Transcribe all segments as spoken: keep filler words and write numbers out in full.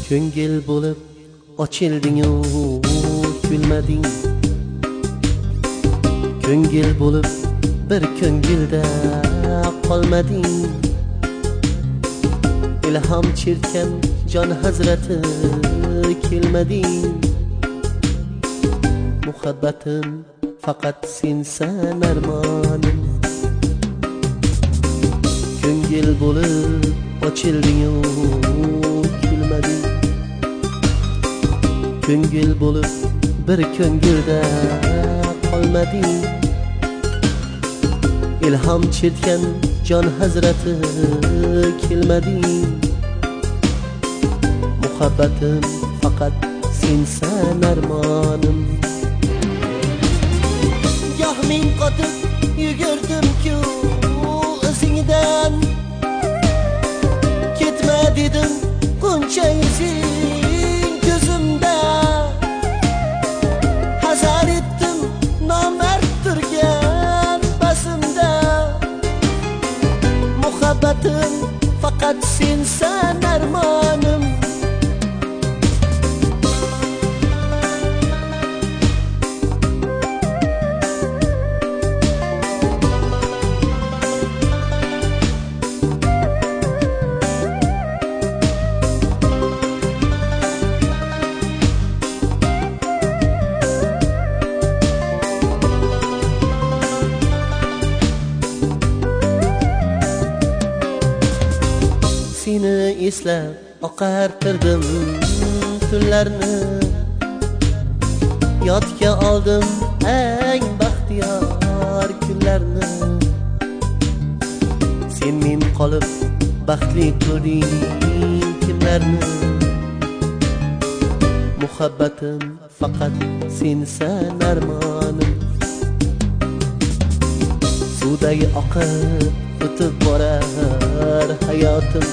Ko'ngil bo'lib ochilding-u kulmading. Ko'ngil bo'lib bir ko'ngilda qolmading. Ilhom chertgan jon hazrati kelmading. Muhabbatim faqat sensan armonim. Ko'ngil bo'lib ochilding-u kulmading. Ko'ngil bo'lib bir ko'ngilda qolmading. Ilhom chertgan jon hazrati kelmading. Muhabbatim faqat sensan armonim. Goh men qotib yugurdim-ku izingdan, ketma dedim qancha izing ko'zimda. Hazar etdim nomard turgan basimda. Muhabbatim faqat sensan armonim. Seni eslab oqartirdim tunlarni. Yodga oldim eng baxtiyor kunlarni. Sen men qolib baxtli qilding kimlarni. Muhabbatim faqat sensan armonim. Suvdagi oqib o'tib borar hayotim.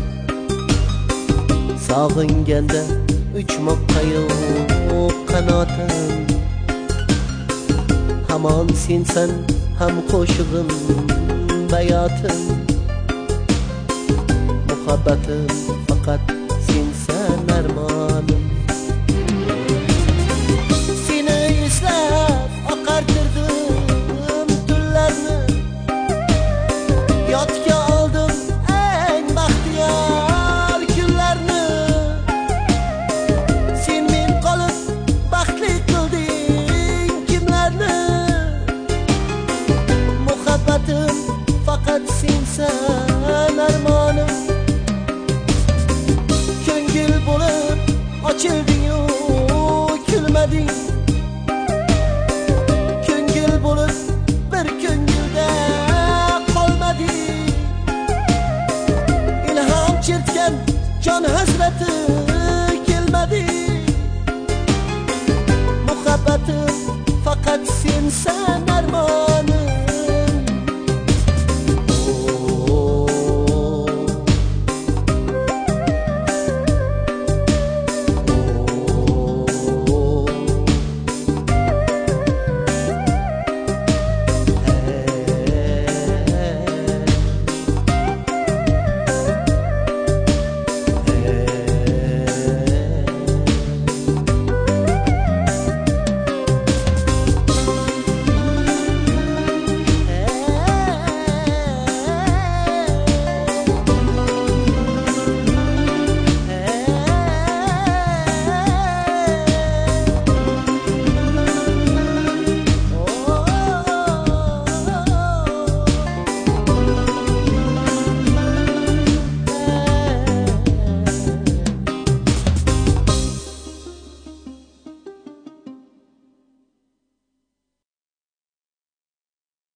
Sog'inganda uchmoqqa yo'q qanotim. Hamon sensan ham qo'shig'im bayotim. Muhabbatim faqat sensan armonim. Seni eslab oqartirdim tunlarni. Yodga oldim eng baxtiyor kunlarni. Sen men qolib baxtli qilding kimlarni. Muhabbatim faqat sensan armonim.